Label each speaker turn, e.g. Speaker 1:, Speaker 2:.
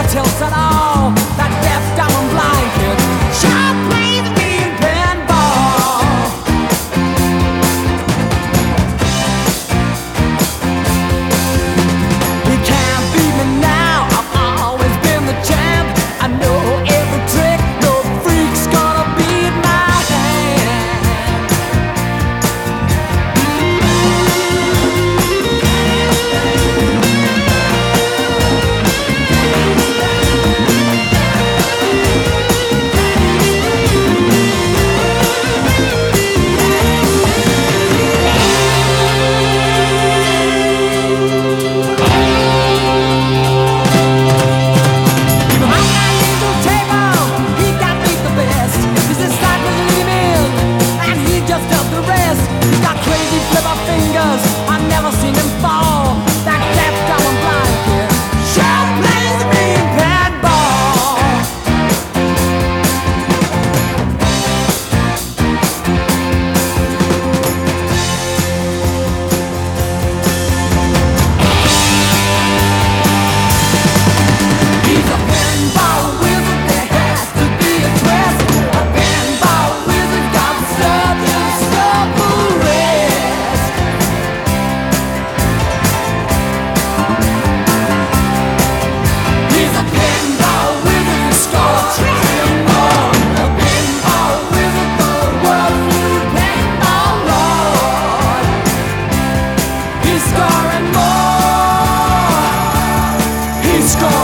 Speaker 1: tilts at all. That deaf, dumb, and blind kid sure plays mean pinball. He can't beat me now, I've always been the champ. I know every trick, no freak's gonna beat my hand. I've never seen him fall. That deaf, dumb, and blind kid sure plays mean pinball. He's a pinball wizard, there has to be a twist. A pinball wizard got such a stubborn wrist. He's a pinball wizard who scores trillion more. A pinball wizard, the world's new pinball lord. He's scoring more. He's scoring.